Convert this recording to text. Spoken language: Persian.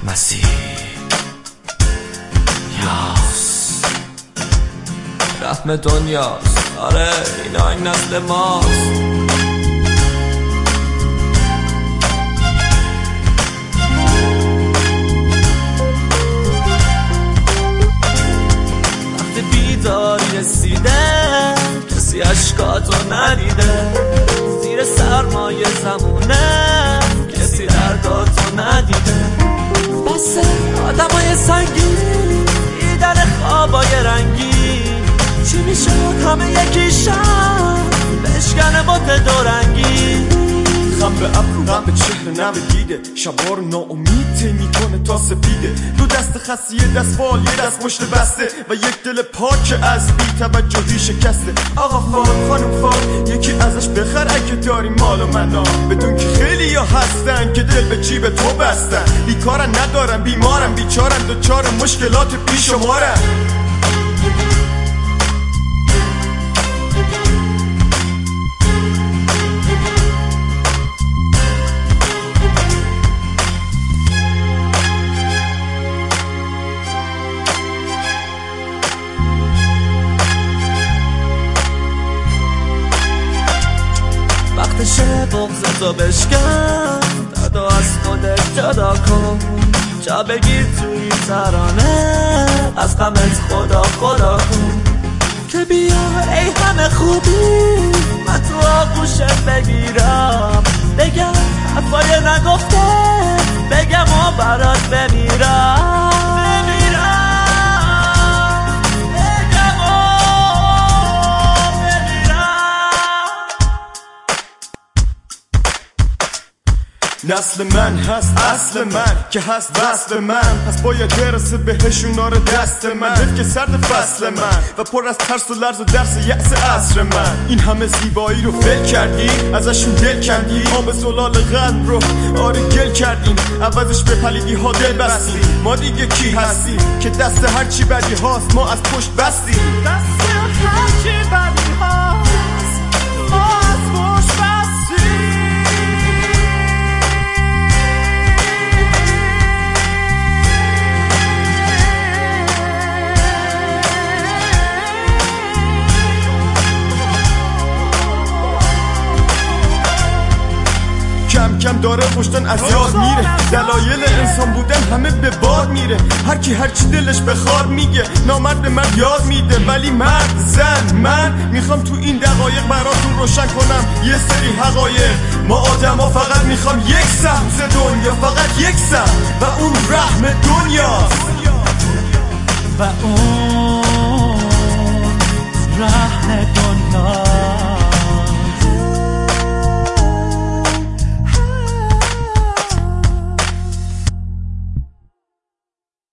مسیح یاس رحم دنیاست. آره این آهنگ نسل ماست. وقتی بیداری رسیده کسی عشقاتو ندیده، زیر سرمایه زمونه کسی درداتو ندیده. بسه آدمای سنگین دیدن خوابای رنگی، چی میشد همه یکیشن بشکنه بوت دورنگی. غم به ابرو غم به چهره نم دیده، شبا رو ناامید میکنه تا سپیده. دو دست خسیه دست فال یه دست مشت بسته و یک دل پاک از بی توجهی شکسته. آقا فال خانم فال یکی ازش بخر اگه داری مال و منام، بدون که خیلی ها هستن که دل به جیب تو بستن. بیکارن ندارن بیمارن بیچارن دوچار مشکلات بیشمارن. وقتشه بغضتو بشکن، دردو از خودت جدا کن، جا بگیر توی ترانه از غمت خدا خدا کن. که بیا ای همه خوبی من تو آغوشت بگیرم، بگم حرفای نگفته بگم و برات بمیرم. نسل من هست اصل من که هست وصل من، پس باید برسه بهشون آره دست من. دل که سرد فصل من و پر از ترس و لرز و درس یأس عصر من. این همه زیبایی رو فل کردی ازشون دل کندی، آب زلال قلب رو آره گل کردیم، عوضش به پلیدی ها دل بستیم. ما دیگه کی هستیم که دست هرچی بدی هاست ما از پشت بستیم. دست هرچی بدی هاست ما از پشت بستیم. کم کم داره پشتن از یاد میره، دلایل انسان بودن همه به باد میره. هر کی هر چی دلش بخواد میگه، نامرد به مرد یاد میده. ولی مرد زن من میخوام تو این دقایق براتون روشن کنم یه سری حقایق. ما آدما فقط میخوام یک سهم ز دنیا، فقط یک سهم و اون رحم دنیاست. و اون رحم دنیا